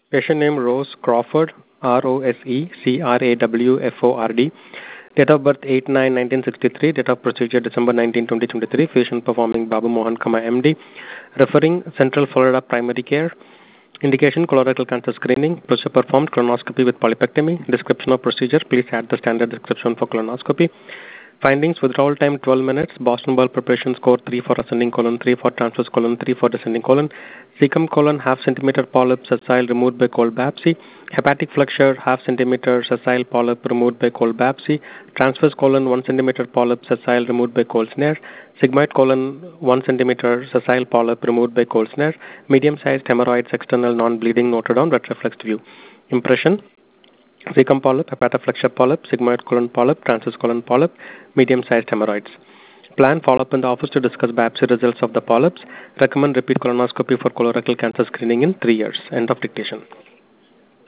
Patient name Rose Crawford, Rosecrawford. Date of birth 8/9/1963. Date of procedure December 19, 2023. Patient performing Babu Mohan, MD. Referring Central Florida Primary Care. Indication colorectal cancer screening. Procedure performed colonoscopy with polypectomy. Description of procedure. Please add the standard description for colonoscopy. Findings: withdrawal time 12 minutes. Boston bowel preparation score 3 for ascending colon, 3 for transverse colon, 3 for descending colon. Cecum colon half centimeter polyp sessile removed by cold biopsy. Hepatic flexure half centimeter sessile polyp removed by cold biopsy. Transverse colon 1 centimeter polyp sessile removed by cold snare. Sigmoid colon 1 centimeter sessile polyp removed by cold snare. Medium sized hemorrhoids external non-bleeding noted on retroflexed view. Impression: cecum polyp, hepatoflexure polyp, sigmoid colon polyp, transverse colon polyp, medium-sized hemorrhoids. Plan follow-up in the office to discuss biopsy results of the polyps. Recommend repeat colonoscopy for colorectal cancer screening in 3 years. End of dictation.